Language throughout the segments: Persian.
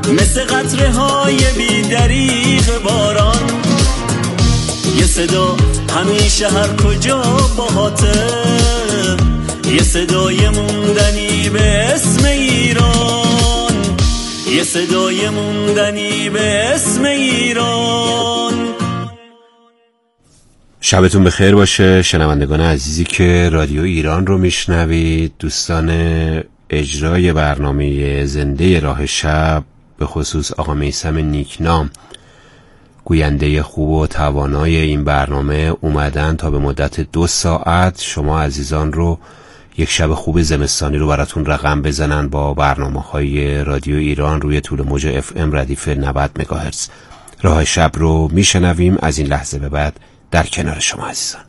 مثل قطره های بی دریغ باران، یه صدا همیشه هر کجا باهاته، یه صدای موندنی به اسم ایران، یه صدای موندنی به اسم ایران. شبتون بخیر باشه شنوندگان عزیزی که رادیو ایران رو میشنوید. دوستان اجرای برنامه زنده راه شب، به خصوص آقا میثم نیکنام، گوینده خوب و توانای این برنامه، اومدن تا به مدت 2 ساعت شما عزیزان رو یک شب خوب زمستانی رو براتون رقم بزنن با برنامه‌های رادیو ایران روی طول موج FM ردیف 90 مگاهرتز. راه شب رو میشنویم از این لحظه به بعد در کنار شما عزیزان.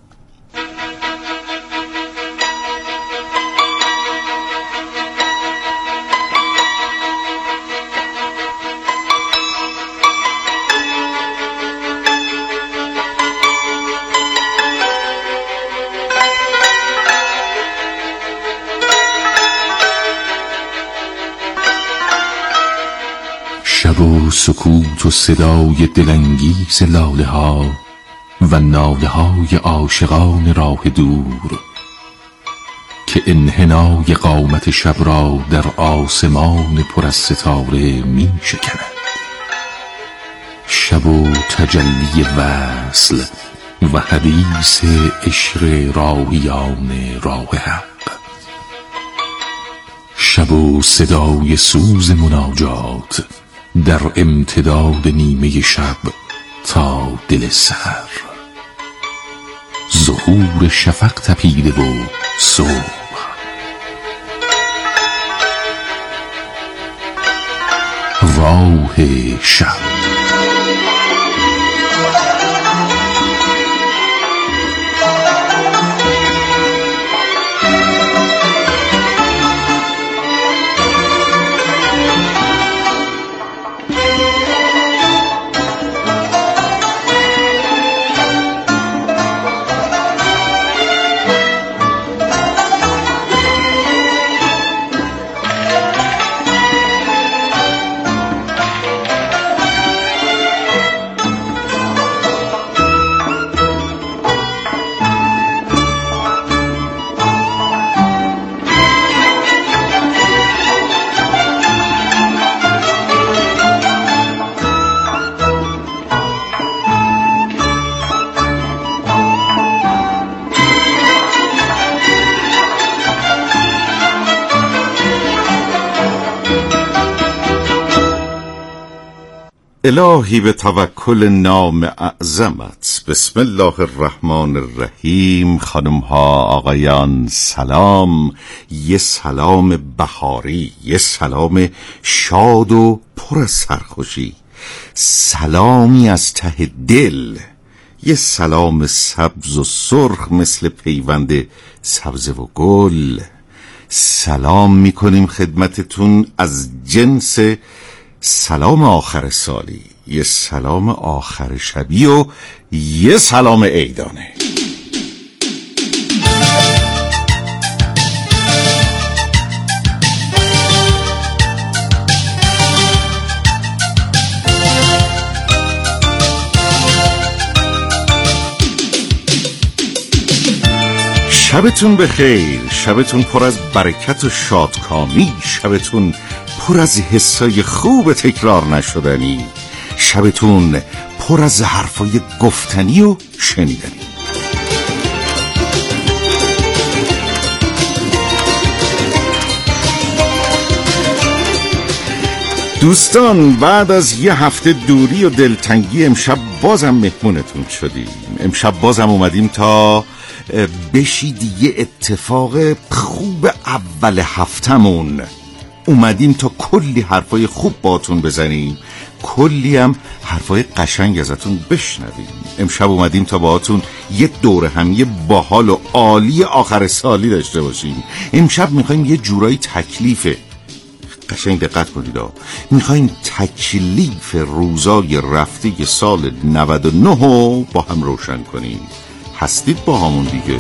شب و سکوت و صدای دلانگیز لاله ها و ناله های عاشقان راه دور که انحنای قامت شب را در آسمان پر از ستاره می شکند. شب و تجلی وصل و حدیث عشق راهیان راه حق. شب و صدای سوز مناجات در امتداد نیمه شب تا دل سحر. ظهور شفق تپیده و صبح. راه شب. الهی به توکل نام اعظمت. بسم الله الرحمن الرحیم. خانم ها آقایان سلام. یه سلام بهاری، یه سلام شاد و پر از سرخوشی، سلامی از ته دل، یه سلام سبز و سرخ مثل پیوند سبز و گل. سلام میکنیم خدمتتون از جنس سلام آخر سالی، یه سلام آخر شبی و یه سلام عیدانه. شبتون بخیر، شبتون پر از برکت و شادکامی، شبتون پر از حسای خوب تکرار نشدنی، شبتون پر از حرفای گفتنی و شنیدنی. دوستان، بعد از یه هفته دوری و دلتنگی امشب بازم مهمونتون شدیم. امشب بازم اومدیم تا بشید یه اتفاق خوب اول هفتمون. اومدیم تا کلی حرفای خوب باتون بزنیم، کلی هم حرفای قشنگ ازتون بشنویم. امشب اومدیم تا باهاتون یه دوره همی باحال و عالی آخر سالی داشته باشیم. امشب میخوایم یه جورایی تکلیف، قشنگ دقت کنید، میخوایم تکلیف روزای رفته سال 99 رو با هم روشن کنیم. هستید با همون دیگه؟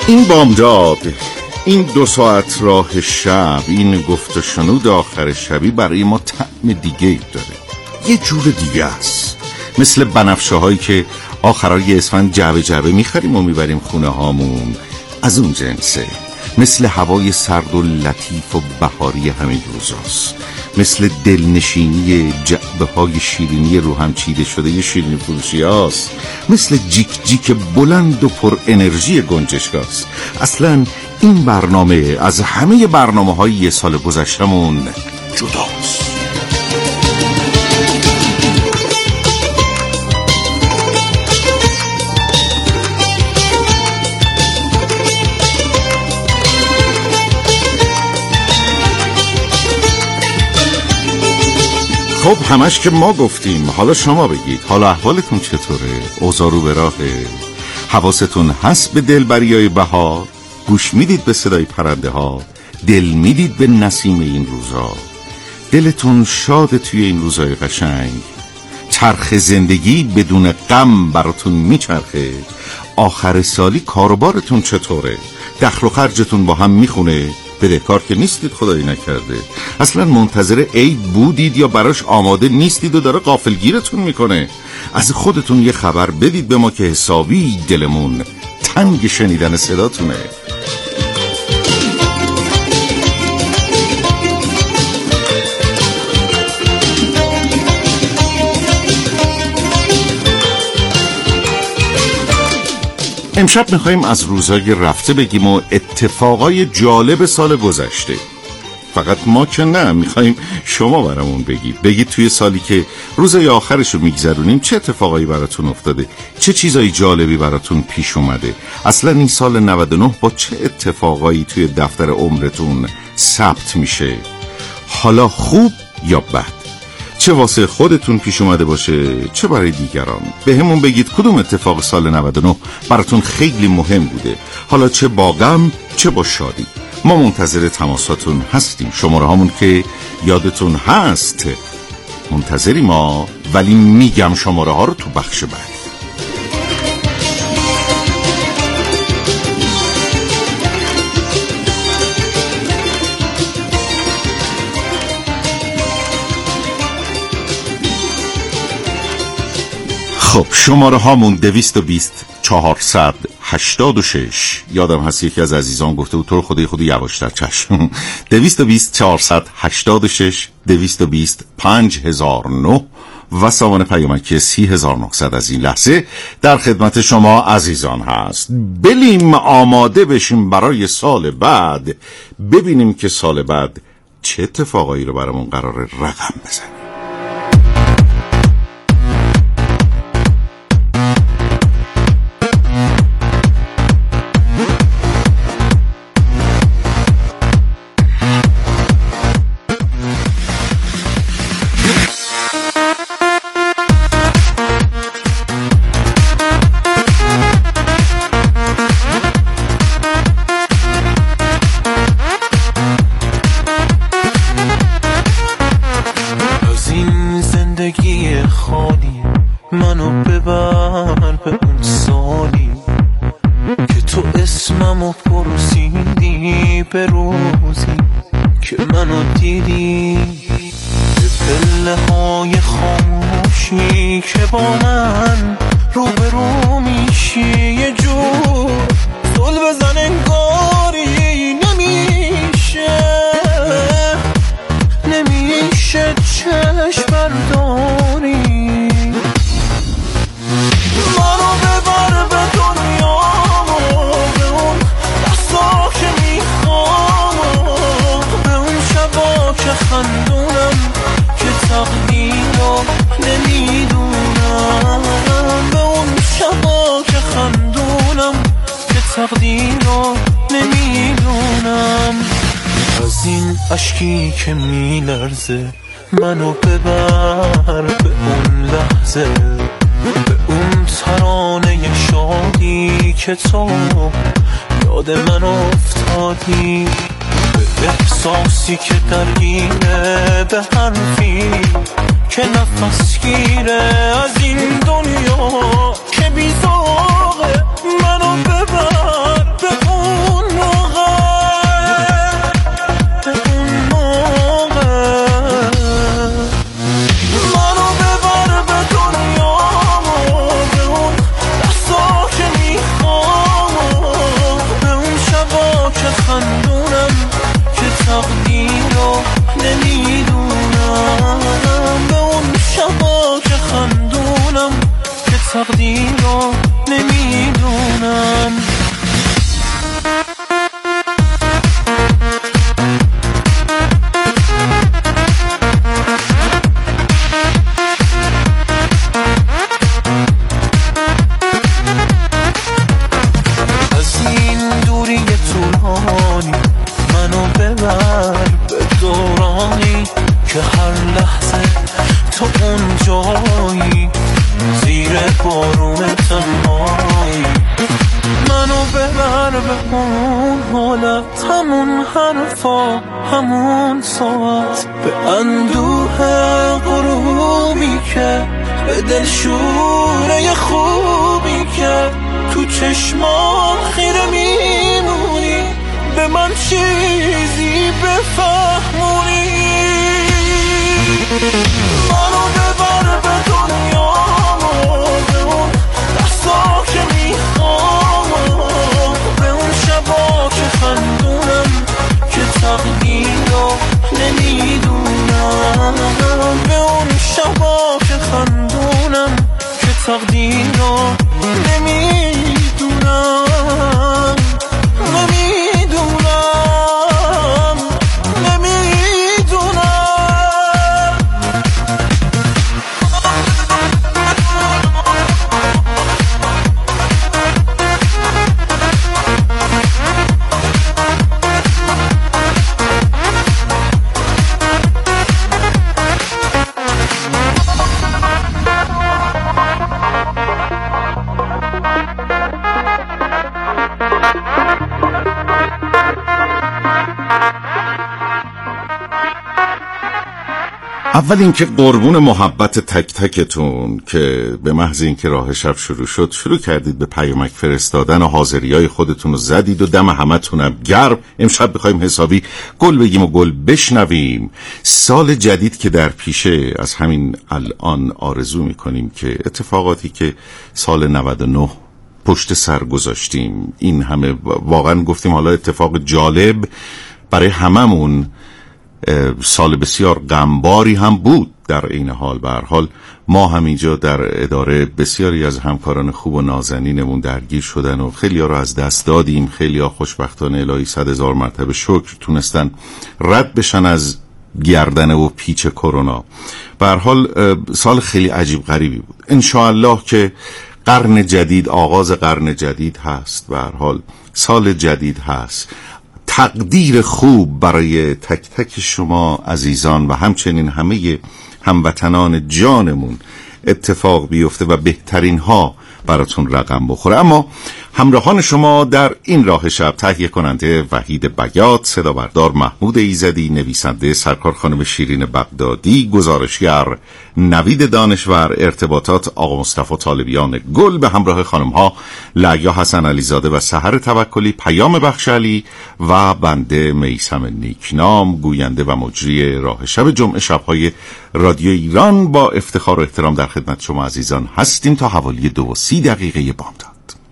این بامداد، این 2 ساعت راه شب، این گفت و شنود آخر شبی برای ما طعم دیگه ای داره، یه جور دیگه است. مثل بنفشه هایی که آخرای اسفند جعبه جعبه میخریم و میبریم خونه هامون، از اون جنسه. مثل هوای سرد و لطیف و بهاری همین روزاست. مثل دلنشینی جعبه های شیرینی رو هم چیده شده ی شیرینی فروشی هاست. مثل جیک جیک بلند و پر انرژی گنجشگاست. اصلا این برنامه از همه برنامه های یه سال گذشتمون جداست. خب همش که ما گفتیم، حالا شما بگید حالا احوالتون چطوره؟ اوضاع رو به راهه؟ حواستون هست به دلبریای بهار؟ گوش میدید به صدای پرنده ها؟ دل میدید به نسیم این روزا؟ دلتون شاد توی این روزای قشنگ؟ چرخ زندگی بدون غم براتون میچرخه؟ آخر سالی کاروبارتون چطوره؟ دخل و خرجتون با هم میخونه؟ بدهکار که نیستید خدایی نکرده؟ اصلا منتظر عید بودید یا براش آماده نیستید و داره غافلگیرتون میکنه؟ از خودتون یه خبر بدید به ما که حسابی دلمون تنگ شنیدن صداتونه. امشب میخواییم از روزای رفته بگیم و اتفاقای جالب سال گذشته. فقط ما که نه، میخواییم شما برامون بگید توی سالی که روزای آخرشو میگذرونیم چه اتفاقایی براتون افتاده، چه چیزای جالبی براتون پیش اومده، اصلا این سال 99 با چه اتفاقایی توی دفتر عمرتون ثبت میشه، حالا خوب یا بد، چه واسه خودتون پیش اومده باشه چه برای دیگران. به همون بگید کدوم اتفاق سال 99 براتون خیلی مهم بوده، حالا چه با غم چه با شادی. ما منتظر تماساتون هستیم. شماره هامون که یادتون هست منتظری ما، ولی میگم شماره ها رو تو بخش بعد. خب شماره هامون 220 486. یادم هست یکی از عزیزان گفته بود تو خودی یواشتر چشم. 220 486 220 5009 و سامان پیامکی 30900 از این لحظه در خدمت شما عزیزان هست. بریم آماده بشیم برای سال بعد، ببینیم که سال بعد چه اتفاقایی رو برامون قراره رقم بزنیم. منو ببر به اون سالی که تو اسممو پرسیدی، به روزی که منو دیدی، به پله های خاموشی که با من روبرو میشی، یه جور زل بزن انگاری نمیشه چشم برداری. منو ببر به دنیا و به اون بحثا که میخوام، به اون شبا که خندونم که تقدیرو نمیدونم، به اون شبا که خندونم که تقدیرو نمیدونم. از این اشکی که میلرزه منو ببر به اون لحظه، به اون ترانه شادی که تو یاد من افتادی، به احساسی که درگیره، به حرفی که نفس گیره از این دنیا که بیزاغه. منو ببر به اون تقدیر رو نمیدونم. از این دوری طولانی منو ببر به دورانی که هر لحظه تو اون جایی زیر بارون تنهایی. منو ببر به اون حالت، همون حرفا، همون ساعت، به اندوه غروبی که به دل شوره خوبی که تو چشمان خیره میمونی، به من چیزی بفهمونی. منو ببر به دنیا، به اون دستا که میخوام، به اون شبا که خندونم که تقدیر رو نمیدونم، به اون شبا که خندونم که تقدیر رو نمیدونم. اول اینکه قربون محبت تک تکتون که به محض اینکه راه شب شروع کردید به پیامک فرستادن و حاضریای خودتون رو زدید و دم همتونم گرم. امشب بخوایم حسابی گل بگیم و گل بشنویم. سال جدید که در پیشه، از همین الان آرزو میکنیم که اتفاقاتی که سال 99 پشت سر گذاشتیم، این همه واقعا گفتیم حالا اتفاق جالب برای هممون، سال بسیار غمباری هم بود در این حال. به هر حال ما همینجا در اداره بسیاری از همکاران خوب و نازنینمون درگیر شدن و خیلی ها رو از دست دادیم. خیلی ها خوشبختانه الهی 100,000 مرتبه شکر تونستن رد بشن از گردنه و پیچ کرونا. به هر حال سال خیلی عجیب غریبی بود. انشاءالله که قرن جدید، آغاز قرن جدید هست. به هر حال سال جدید هست. تقدیر خوب برای تک تک شما عزیزان و همچنین همه هموطنان جانمون اتفاق بیفته و بهترین ها براتون رقم بخوره. اما همراهان شما در این راه شب، تهیه کننده وحید بیات، صدا بردار محمود ایزدی، نویسنده سرکار خانم شیرین بغدادی، گزارشگر نوید دانشور، ارتباطات آقا مصطفی طالبیان گل به همراه خانم ها لعیا حسن علیزاده و سحر توکلی، پیام بخشعلی و بنده میثم نیکنام، گوینده و مجری راه شب جمعه شب‌های رادیو ایران. با افتخار و احترام در خدمت شما عزیزان هستیم تا حوالی 2:30 بامداد.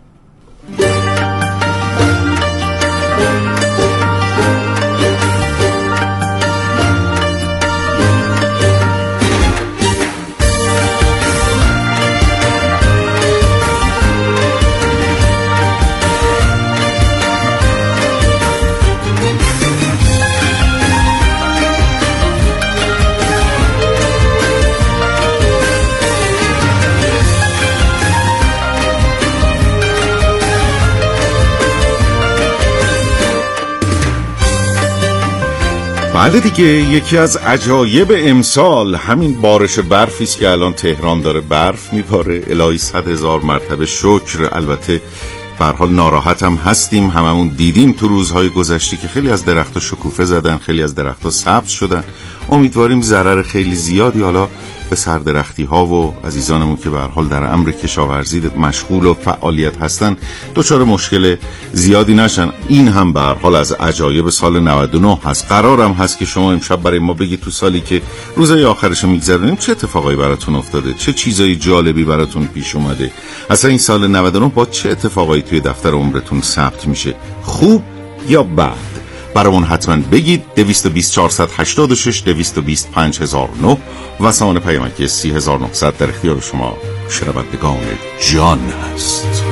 بله دیگه، یکی از عجایب امسال همین بارش برفی است که الان تهران داره برف میباره. الهی 100,000 مرتبه شکر. البته به هر حال ناراحت هم هستیم، هممون دیدیم تو روزهای گذشته که خیلی از درخت‌ها شکوفه زدن، خیلی از درخت‌ها سبز شدن. امیدواریم ضرر خیلی زیادی حالا به سردرختی ها و عزیزانمون که به هر حال در امر کشاورزی مشغول و فعالیت هستن دچار مشکل زیادی نشن. این هم به هر حال از عجایب سال 99 هست. قرارم هست که شما امشب برای ما بگید تو سالی که روزهای آخرش میگذرونیم چه اتفاقایی براتون افتاده، چه چیزای جالبی براتون پیش اومده. اصلا این سال 99 با چه اتفاقایی توی دفتر عمرتون ثبت میشه، خوب یا بد؟ برامون حتما بگید. 220 486 225 1009 و سامان پیامکی 30900 در اختیار شما شنوندگان جان هست.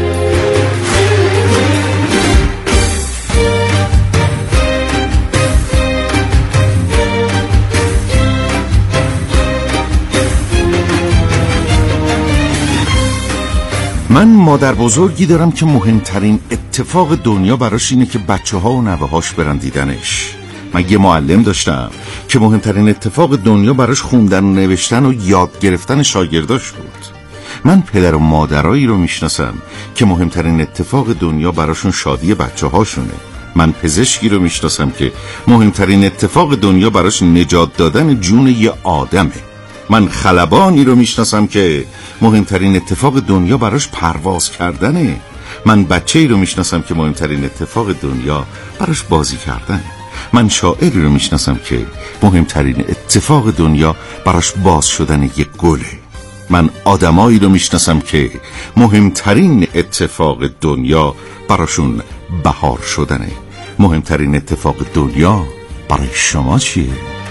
من مادر بزرگی دارم که مهمترین اتفاق دنیا براش اینه که بچه ها و نوه هاش برن دیدنش. من یه معلم داشتم که مهمترین اتفاق دنیا براش خوندن و نوشتن و یاد گرفتن شاگرداش بود. من پدر و مادرایی رو میشناسم که مهمترین اتفاق دنیا براشون شادی بچه هاشونه. من پزشکی رو میشناسم که مهمترین اتفاق دنیا براش نجات دادن جون یه آدمه. من خلبانی رو میشناسم که مهمترین اتفاق دنیا براش پرواز کردنه. من بچه‌ای رو میشناسم که مهمترین اتفاق دنیا براش بازی کردنه. من شاعری رو میشناسم که مهمترین اتفاق دنیا براش باز شدن یک گله. من آدمایی رو میشناسم که مهمترین اتفاق دنیا براشون بهار شدنه. مهمترین اتفاق دنیا برای شما چیه؟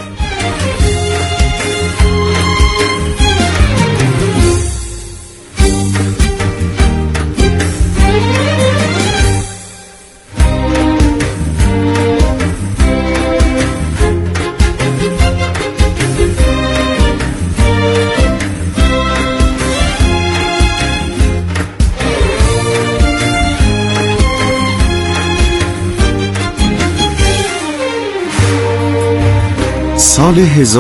سال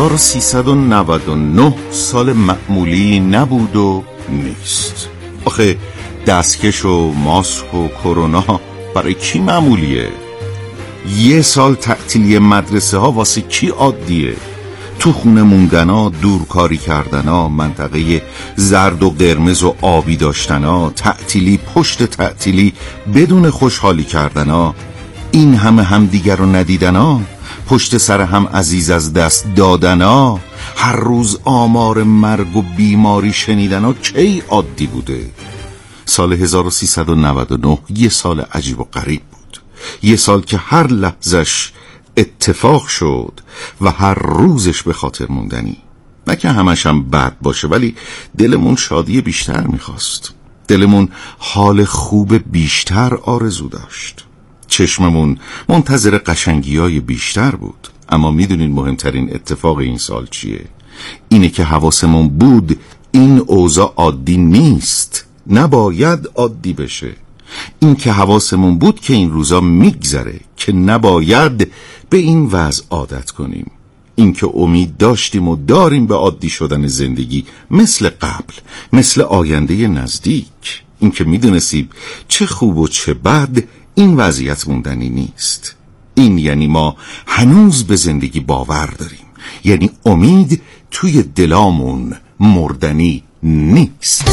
1399 سال معمولی نبود و نیست. آخه دستکش و ماسک و کرونا برای کی معمولیه؟ یه سال تعطیلی مدرسه ها واسه کی عادیه؟ تو خونه موندنا، دورکاری کردنا، منطقه زرد و قرمز و آبی داشتنا، تعطیلی پشت تعطیلی بدون خوشحالی کردنا، این همه همدیگر رو ندیدنا، پشت سر هم عزیز از دست دادنا، هر روز آمار مرگ و بیماری شنیدنا کی عادی بوده؟ سال 1399 یه سال عجیب و غریب بود. یه سال که هر لحظش اتفاق شد و هر روزش به خاطر موندنی. نه که همش هم بد باشه، ولی دلمون شادی بیشتر میخواست. دلمون حال خوب بیشتر آرزو داشت. چشممون منتظر قشنگی‌های بیشتر بود. اما میدونین مهمترین اتفاق این سال چیه؟ اینه که حواسمون بود این اوضاع عادی نیست، نباید عادی بشه. این که حواسمون بود که این روزا میگذره، که نباید به این وضع عادت کنیم. این که امید داشتیم و داریم به عادی شدن زندگی مثل قبل، مثل آینده نزدیک. این که میدونستیم چه خوب و چه بد این وضعیت موندنی نیست. این یعنی ما هنوز به زندگی باور داریم، یعنی امید توی دلامون مردنی نیست.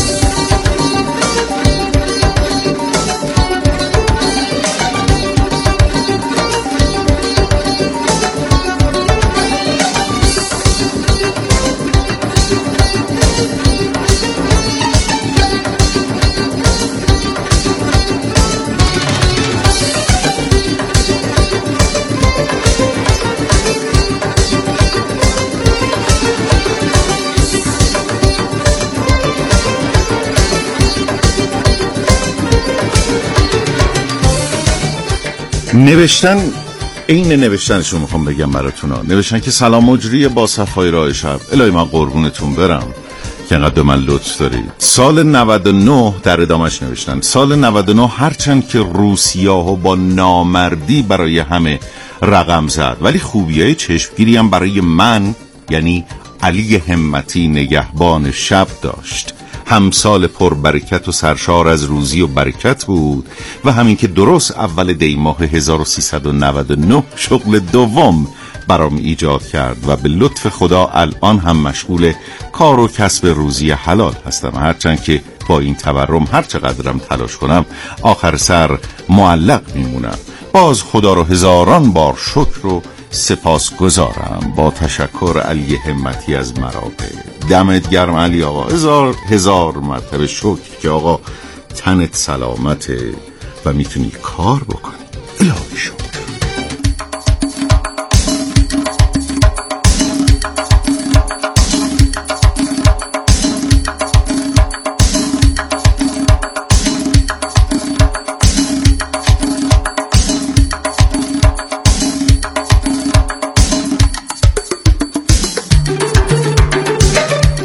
نوشتن این نوشتنشو میخوام بگم براتونا. نوشتن که سلام مجری با صفای راه شب، الهی من قربونتون برم که انقدر من لطف دارید. سال 99 در ادامش نوشتن سال 99 هرچند که روسیاهو با نامردی برای همه رقم زد، ولی خوبیای چشمگیری هم برای من یعنی علی همتی نگهبان شب داشت. همسال پربرکت و سرشار از روزی و برکت بود و همین که درست اول دی ماه 1399 شغل دوم برام ایجاد کرد و به لطف خدا الان هم مشغول کار و کسب روزی حلال هستم. هرچند که با این تورم هر چقدرم تلاش کنم آخر سر معلق میمونم. باز خدا رو هزاران بار شکر و سپاس گذارم. با تشکر علی همتی از مرابه. دمت گرم علی آقا، هزار مرتبه شکر که آقا تنت سلامته و میتونی کار بکنی. الهی شکر.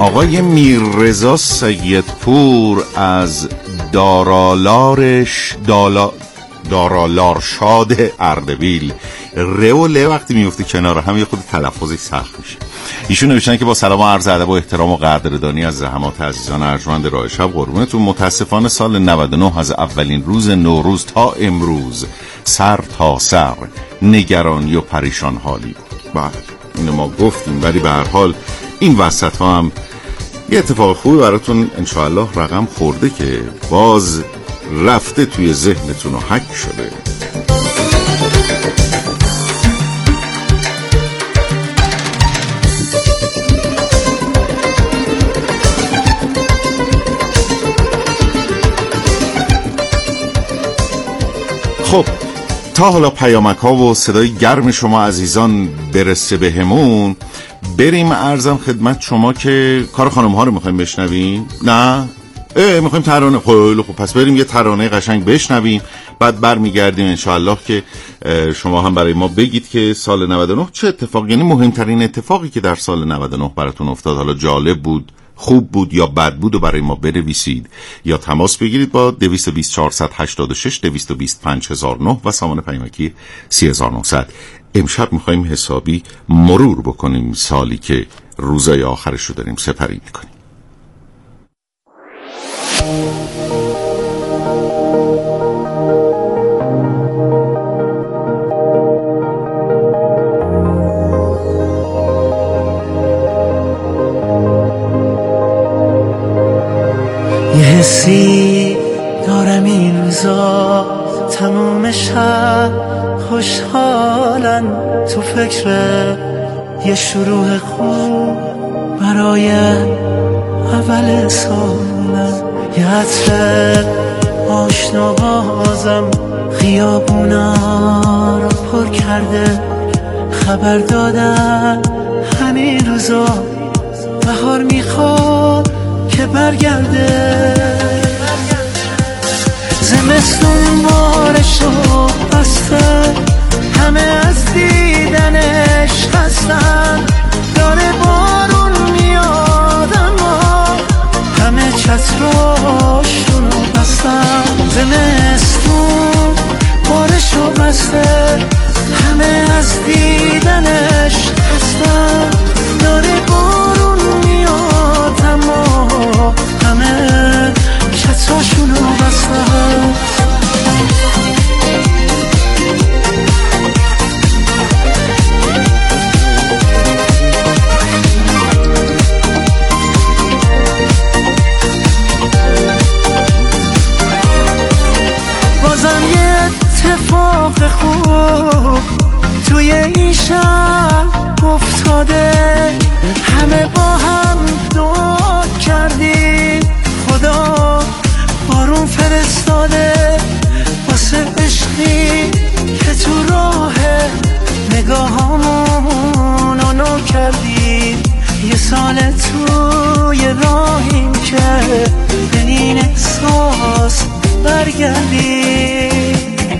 آقای میررضا سیدپور از دارالارشاد اردبیل. ر و ل وقتی میفته کنار هم یه خود تلفظی سخت میشه. ایشون نوشتن که با سلام و عرض ادب و احترام و قدردانی از زحمات عزیزان ارجمند راه شب، قربونتون. متاسفانه سال 99 از اولین روز نوروز تا امروز سر تا سر نگرانی و پریشان حالی بود. بله اینو ما گفتیم، ولی به هر حال این وسط ها هم یه اتفاق خوبی براتون انشاءالله رقم خورده که باز رفته توی ذهنتون و حک شده. خب تا حالا پیامک ها و صدای گرم شما عزیزان برسه بهمون، بریم عرضم خدمت شما که کار خانم ها رو میخوایم بشنویم. نه میخوایم ترانه. خیلی خب پس بریم یه ترانه قشنگ بشنویم، بعد برمیگردیم انشاءالله که شما هم برای ما بگید که سال 99 چه اتفاق، یعنی مهمترین اتفاقی که در سال 99 براتون افتاد، حالا جالب بود، خوب بود یا بد بود، و برای ما بنویسید یا تماس بگیرید با 220 486 220 5009 و سامان پیامکی 3900. امشب میخواییم حسابی مرور بکنیم سالی که روزای آخرش رو داریم سپری میکنیم. یه حسی دارم این روزا، تموم شب خوشحالن، تو فکر یه شروع خوب برای اول سالن. یه عطر آشنا بازم خیابونا رو پر کرده، خبر دادن همین روزا بهار میخواد که برگرده. زمستون بارشو بسته، همه از دیدنش خستن، داره بارون میاد اما همه چتراشونو بستن. زمستون بارشو بسته، همه از دیدنش خستن، داره بارون میاد اما همه چتراشونو بستن. بازم یه اتفاق خوب توی این شب افتاده، همه با هم دعا کردیم خدا بارون فرستاده، واسه عشقی که تو راه نگاهامونو نو کردیم. یه سال توی راهیم که به این احساس برگردیم.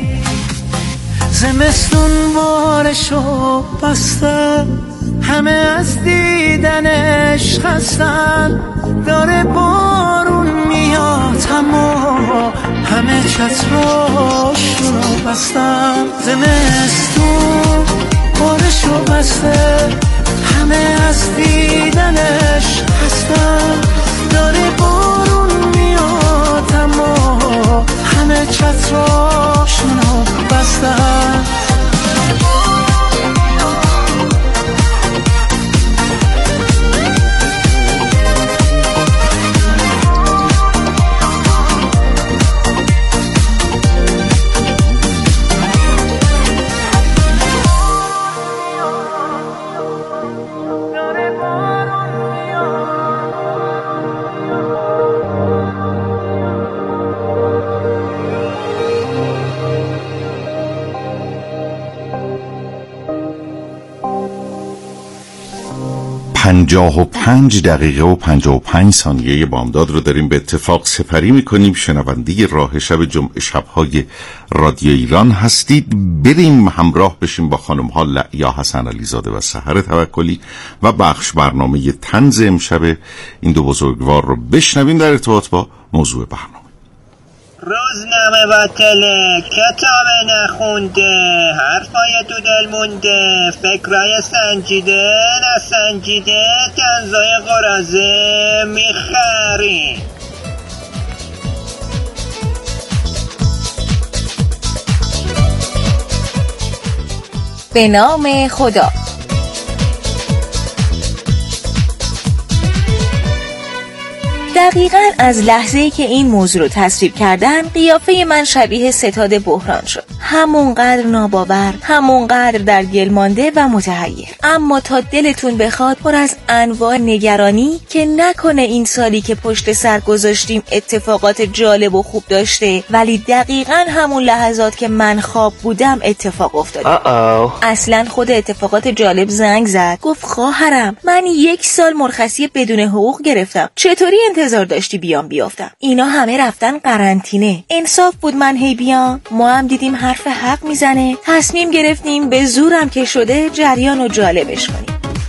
زمستون بارشو بسته، همه از دیدنش خستن، داره بارون میاد اما همه چتراشونو بستن. زمستون بارشو بسته، همه از دیدنش خستن، داره بارون میاد اما همه چتراشونو بستن. 55 دقیقه و 55 ثانیه بامداد رو داریم به اتفاق سپری میکنیم. شنونده راه شب جمعه شب‌های رادیو ایران هستید. بریم همراه بشیم با خانم ها لعیا حسن علیزاده و سحر توکلی و بخش برنامه طنز امشب این دو بزرگوار رو بشنویم در ارتباط با موضوع برنامه. روزنامه باطله، کتاب نخونده، حرفای تو دل مونده، فکرای سنجیده نسنجیده، کنزای قرازه میخری. به نام خدا. دقیقاً از لحظه‌ای که این موضوع رو تصویر کردن قیافه من شبیه ستاد بحران شد. همونقدر ناباور، همونقدر در گل مانده و متحیر. اما تا دلتون بخواد پر از انواع نگرانی که نکنه این سالی که پشت سر گذاشتیم اتفاقات جالب و خوب داشته، ولی دقیقاً همون لحظات که من خواب بودم اتفاق افتاده. اصلاً خود اتفاقات جالب زنگ زد، گفت خواهرم من 1 سال مرخصی بدون حقوق گرفتم، چطوری انتظار داشتی بیافتم؟ اینا همه رفتن قرنطینه. انصاف بود من هی بیام. ما هم دیدیم حرف حق میزنه، تصمیم گرفتیم به زورم که شده جریان رو جالبش کنیم.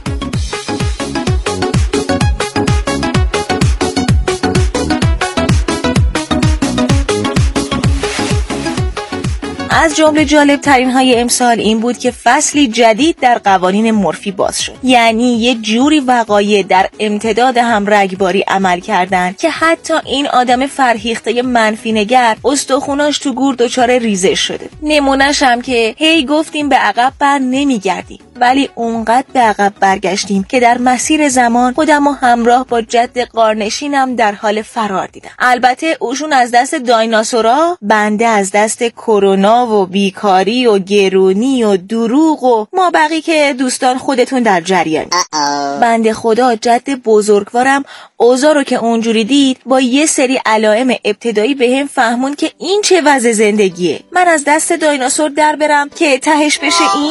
از جمله جالب ترین های امسال این بود که فصلی جدید در قوانین مرفی باز شد. یعنی یه جوری وقایع در امتداد هم رگباری عمل کردن که حتی این آدم فرهیخته منفی نگر استخوناش تو گور دچار ریزش شده. نمونه‌ش هم که هی گفتیم به عقب بر نمیگردیم، ولی اونقدر به عقب برگشتیم که در مسیر زمان خودمو همراه با جد قارنشینم در حال فرار دیدم. البته اوشون از دست دایناسورا، بنده از دست کرونا و بیکاری و گرونی و دروغ و ما بقی که دوستان خودتون در جریان. بنده خدا جد بزرگوارم اوضاع رو که اونجوری دید با یه سری علائم ابتدایی بهم فهمون که این چه وضع زندگیه. من از دست دایناسور در برم که تهش بشه این؟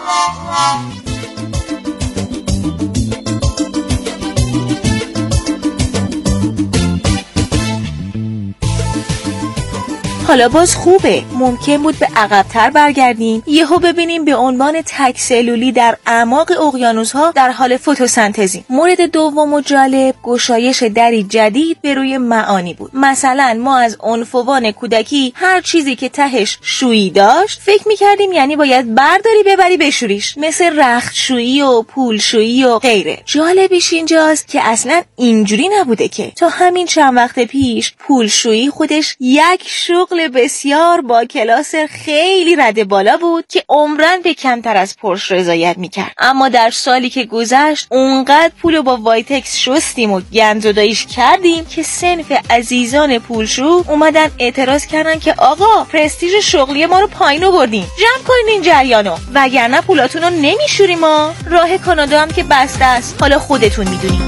حالا باز خوبه، ممکن بود به عقب‌تر برگردیم، یهو ببینیم به عنوان تک سلولی در اعماق اقیانوس‌ها در حال فتوسنتزی. مورد دوم و جالب گشایش دری جدید به روی معانی بود. مثلا ما از عنفوان کودکی هر چیزی که تهش شویی داشت فکر می‌کردیم یعنی باید برداری ببری بشوریش، مثل رختشویی و پولشویی و غیره. جالبیش اینجاست که اصلا اینجوری نبوده که تا همین چند وقت پیش پولشویی خودش یک شغل بسیار با کلاس خیلی رده بالا بود که عمرن به کمتر از پرش رضایت میکرد. اما در سالی که گذشت اونقدر پولو با وایتکس شستیم و گندزداییش کردیم که صنف عزیزان پولشو اومدن اعتراض کردن که آقا پرستیژ شغلی ما رو پایین آوردین، جمع کنین این جریانو وگرنه پولاتون رو نمیشوریم. ما راه کانادا هم که بسته است، حالا خودتون میدونین.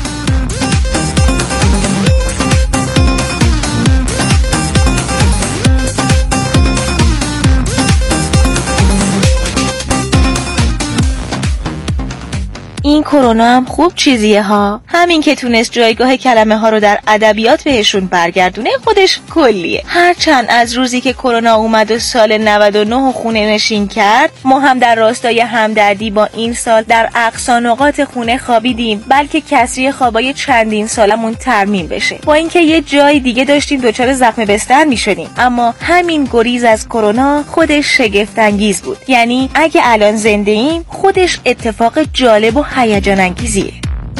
این کرونا هم خوب چیزیه ها، همین که تونست جایگاه کلمه ها رو در ادبیات بهشون برگردونه خودش کلیه. هرچند از روزی که کرونا اومد و سال 99 خونه نشین کرد، ما هم در راستای همدردی با این سال در اقصا نقاط خونه خوابیدیم، بلکه کسری خوابای چندین سالمون ترمیم بشه. با اینکه یه جای دیگه داشتیم دچار زخم بستر میشدیم، اما همین گریز از کرونا خودش شگفت انگیز بود. یعنی اگه الان زنده ایم خودش اتفاق جالب و هیجان انگیزیه.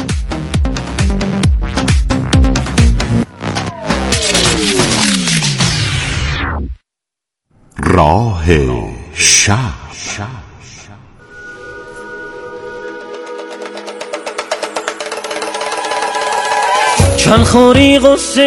راه شب. چند خوری غصه